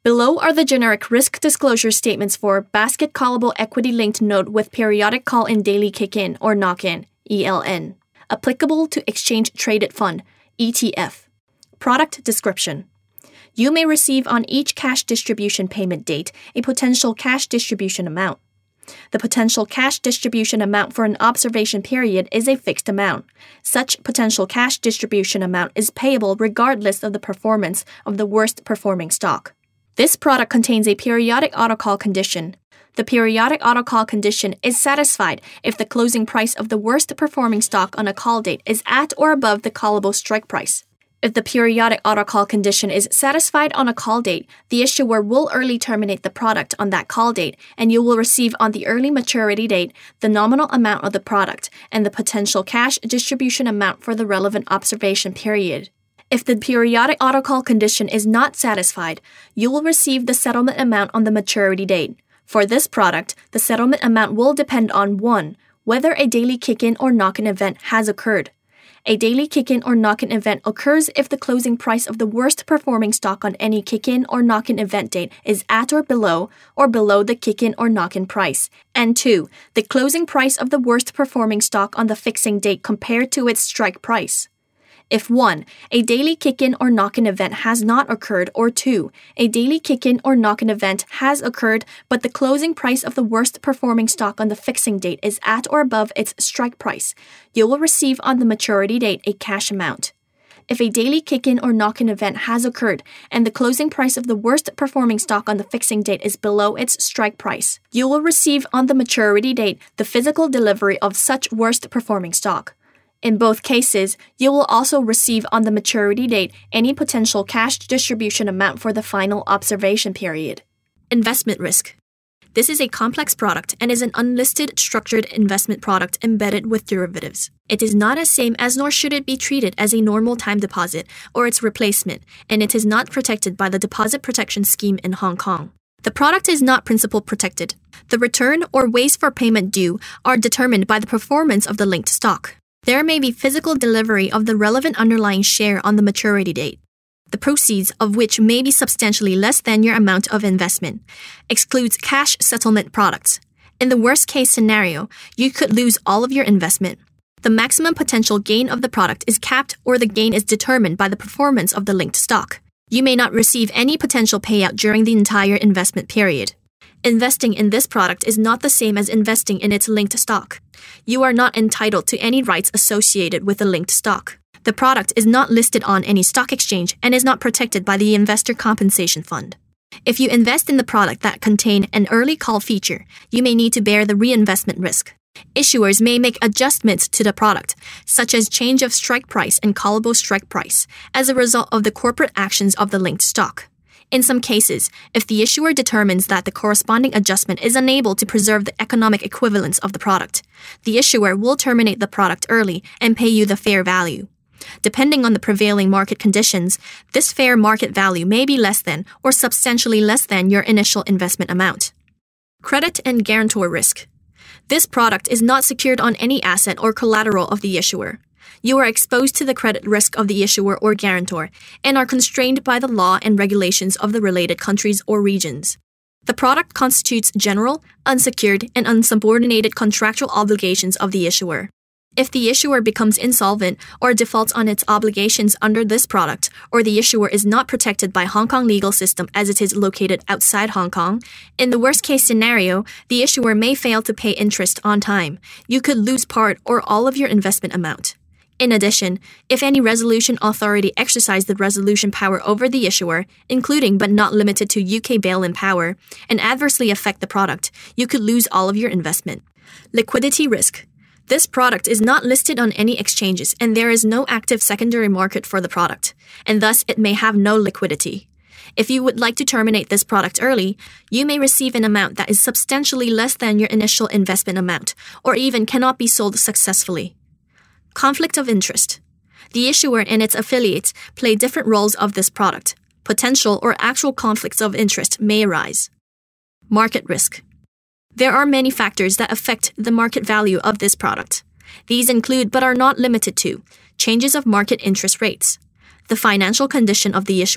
Below are the generic risk disclosure statements for basket callable equity-linked note with periodic call-in daily kick-in or knock-in, ELN, applicable to exchange-traded fund, ETF. Product description. You may receive on each cash distribution payment date a potential cash distribution amount. The potential cash distribution amount for an observation period is a fixed amount. Such potential cash distribution amount is payable regardless of the performance of the worst performing stock. This product contains a periodic autocall condition. The periodic autocall condition is satisfied if the closing price of the worst performing stock on a call date is at or above the callable strike price. If the periodic autocall condition is satisfied on a call date, the issuer will early terminate the product on that call date, and you will receive on the early maturity date the nominal amount of the product and the potential cash distribution amount for the relevant observation period. If the periodic autocall condition is not satisfied, you will receive the settlement amount on the maturity date. For this product, the settlement amount will depend on 1. Whether a daily kick-in or knock-in event has occurred. A daily kick-in or knock-in event occurs if the closing price of the worst performing stock on any kick-in or knock-in event date is at or below the kick-in or knock-in price. And 2. The closing price of the worst performing stock on the fixing date compared to its strike price. If 1. A daily kick-in or knock-in event has not occurred, or 2. A daily kick-in or knock-in event has occurred but the closing price of the worst performing stock on the fixing date is at or above its strike price, you will receive on the maturity date a cash amount. If a daily kick-in or knock-in event has occurred and the closing price of the worst performing stock on the fixing date is below its strike price, you will receive on the maturity date the physical delivery of such worst performing stock. In both cases, you will also receive on the maturity date any potential cash distribution amount for the final observation period. Investment risk. This is a complex product and is an unlisted structured investment product embedded with derivatives. It is not as same as nor should it be treated as a normal time deposit or its replacement, and it is not protected by the Deposit Protection Scheme in Hong Kong. The product is not principal protected. The return or ways for payment due are determined by the performance of the linked stock. There may be physical delivery of the relevant underlying share on the maturity date, the proceeds of which may be substantially less than your amount of investment. Excludes cash settlement products. In the worst-case scenario, you could lose all of your investment. The maximum potential gain of the product is capped or the gain is determined by the performance of the linked stock. You may not receive any potential payout during the entire investment period. Investing in this product is not the same as investing in its linked stock. You are not entitled to any rights associated with the linked stock. The product is not listed on any stock exchange and is not protected by the Investor Compensation Fund. If you invest in the product that contain an early call feature, you may need to bear the reinvestment risk. Issuers may make adjustments to the product, such as change of strike price and callable strike price, as a result of the corporate actions of the linked stock. In some cases, if the issuer determines that the corresponding adjustment is unable to preserve the economic equivalence of the product, the issuer will terminate the product early and pay you the fair value. Depending on the prevailing market conditions, this fair market value may be less than or substantially less than your initial investment amount. Credit and guarantor risk. This product is not secured on any asset or collateral of the issuer. You are exposed to the credit risk of the issuer or guarantor and are constrained by the law and regulations of the related countries or regions. The product constitutes general, unsecured, and unsubordinated contractual obligations of the issuer. If the issuer becomes insolvent or defaults on its obligations under this product, or the issuer is not protected by Hong Kong legal system as it is located outside Hong Kong, in the worst-case scenario, the issuer may fail to pay interest on time. You could lose part or all of your investment amount. In addition, if any resolution authority exercise the resolution power over the issuer, including but not limited to UK bail-in power, and adversely affect the product, you could lose all of your investment. Liquidity risk. This product is not listed on any exchanges and there is no active secondary market for the product, and thus it may have no liquidity. If you would like to terminate this product early, you may receive an amount that is substantially less than your initial investment amount, or even cannot be sold successfully. Conflict of interest. The issuer and its affiliates play different roles of this product. Potential or actual conflicts of interest may arise. Market risk. There are many factors that affect the market value of this product. These include but are not limited to changes of market interest rates, the financial condition of the issuer,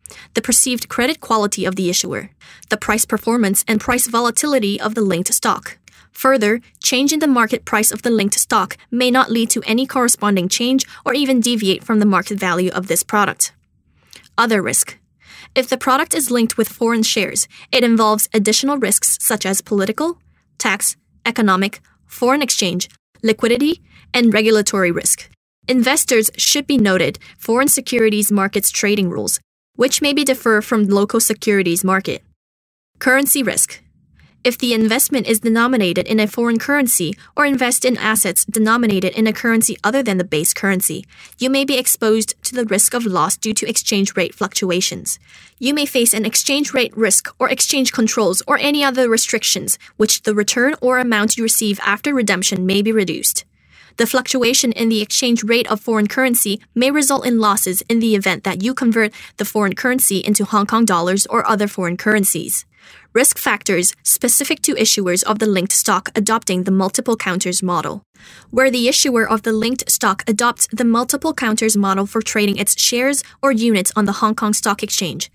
the perceived credit quality of the issuer, the price performance and price volatility of the linked stock. Further, change in the market price of the linked stock may not lead to any corresponding change or even deviate from the market value of this product. Other risk. If the product is linked with foreign shares, it involves additional risks such as political, tax, economic, foreign exchange, liquidity, and regulatory risk. Investors should be noted foreign securities markets trading rules, which may be differ from local securities market. Currency risk. If the investment is denominated in a foreign currency or invest in assets denominated in a currency other than the base currency, you may be exposed to the risk of loss due to exchange rate fluctuations. You may face an exchange rate risk or exchange controls or any other restrictions, which the return or amount you receive after redemption may be reduced. The fluctuation in the exchange rate of foreign currency may result in losses in the event that you convert the foreign currency into Hong Kong dollars or other foreign currencies. Risk factors specific to issuers of the linked stock adopting the multiple counters model. Where the issuer of the linked stock adopts the multiple counters model for trading its shares or units on the Hong Kong Stock Exchange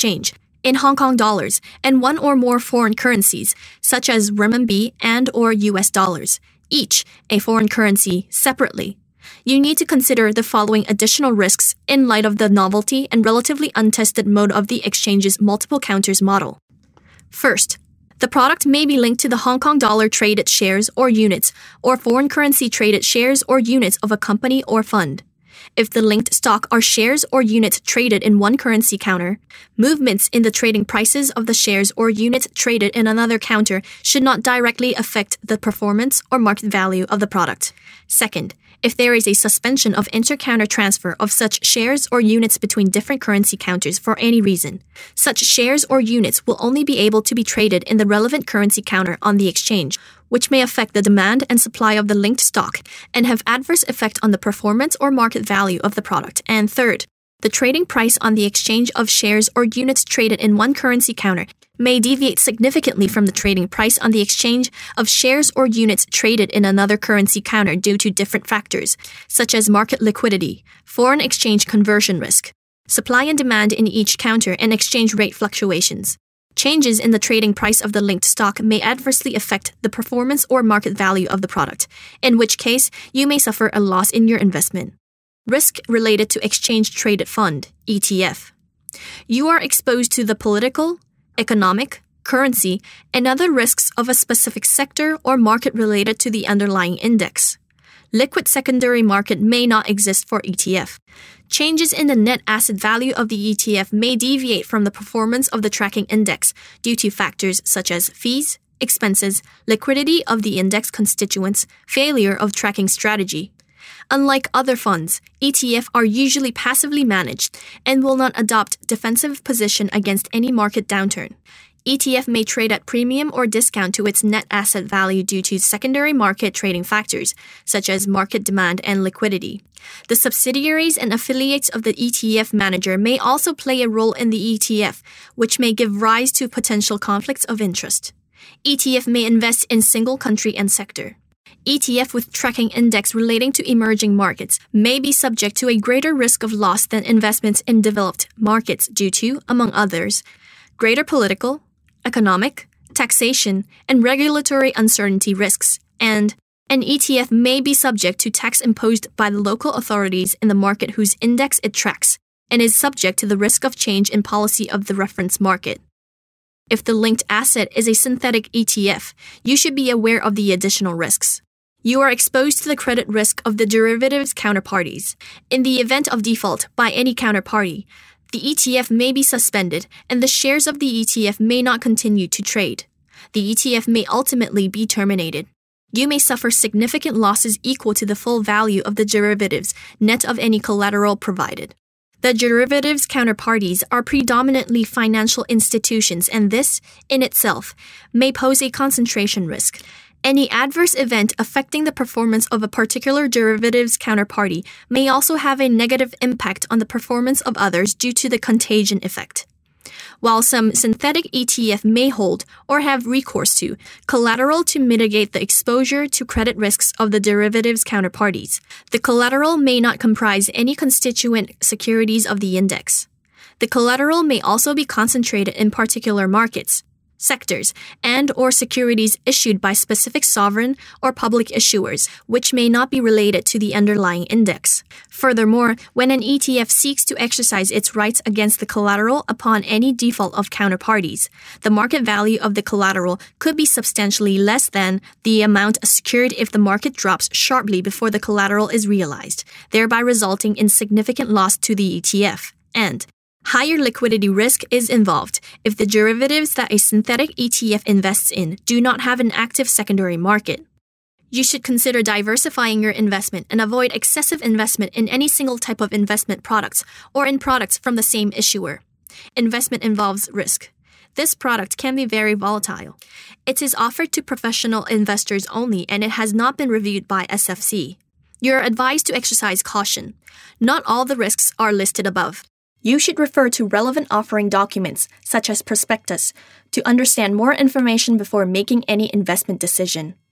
in Hong Kong dollars and one or more foreign currencies, such as renminbi and or US dollars, each a foreign currency separately. You need to consider the following additional risks in light of the novelty and relatively untested mode of the exchange's multiple counters model. First, the product may be linked to the Hong Kong dollar traded shares or units or foreign currency traded shares or units of a company or fund. If the linked stock are shares or units traded in one currency counter, movements in the trading prices of the shares or units traded in another counter should not directly affect the performance or market value of the product. Second, if there is a suspension of inter-counter transfer of such shares or units between different currency counters for any reason, such shares or units will only be able to be traded in the relevant currency counter on the exchange, which may affect the demand and supply of the linked stock and have adverse effect on the performance or market value of the product. And third, the trading price on the exchange of shares or units traded in one currency counter may deviate significantly from the trading price on the exchange of shares or units traded in another currency counter due to different factors, such as market liquidity, foreign exchange conversion risk, supply and demand in each counter, and exchange rate fluctuations. Changes in the trading price of the linked stock may adversely affect the performance or market value of the product, in which case you may suffer a loss in your investment. Risk related to exchange-traded fund, ETF. You are exposed to the political, economic, currency, and other risks of a specific sector or market related to the underlying index. Liquid secondary market may not exist for ETF. Changes in the net asset value of the ETF may deviate from the performance of the tracking index due to factors such as fees, expenses, liquidity of the index constituents, failure of tracking strategy. Unlike other funds, ETF are usually passively managed and will not adopt defensive position against any market downturn. ETF may trade at premium or discount to its net asset value due to secondary market trading factors, such as market demand and liquidity. The subsidiaries and affiliates of the ETF manager may also play a role in the ETF, which may give rise to potential conflicts of interest. ETF may invest in single country and sector. ETF with tracking index relating to emerging markets may be subject to a greater risk of loss than investments in developed markets due to, among others, greater political, economic, taxation, and regulatory uncertainty risks, and an ETF may be subject to tax imposed by the local authorities in the market whose index it tracks, and is subject to the risk of change in policy of the reference market. If the linked asset is a synthetic ETF, you should be aware of the additional risks. You are exposed to the credit risk of the derivatives counterparties. In the event of default by any counterparty, the ETF may be suspended and the shares of the ETF may not continue to trade. The ETF may ultimately be terminated. You may suffer significant losses equal to the full value of the derivatives, net of any collateral provided. The derivatives counterparties are predominantly financial institutions, and this, in itself, may pose a concentration risk. Any adverse event affecting the performance of a particular derivatives counterparty may also have a negative impact on the performance of others due to the contagion effect. While some synthetic ETF may hold or have recourse to collateral to mitigate the exposure to credit risks of the derivatives counterparties, the collateral may not comprise any constituent securities of the index. The collateral may also be concentrated in particular markets, sectors, and/or securities issued by specific sovereign or public issuers, which may not be related to the underlying index. Furthermore, when an ETF seeks to exercise its rights against the collateral upon any default of counterparties, the market value of the collateral could be substantially less than the amount secured if the market drops sharply before the collateral is realized, thereby resulting in significant loss to the ETF. And higher liquidity risk is involved if the derivatives that a synthetic ETF invests in do not have an active secondary market. You should consider diversifying your investment and avoid excessive investment in any single type of investment products or in products from the same issuer. Investment involves risk. This product can be very volatile. It is offered to professional investors only and it has not been reviewed by SFC. You are advised to exercise caution. Not all the risks are listed above. You should refer to relevant offering documents, such as prospectus, to understand more information before making any investment decision.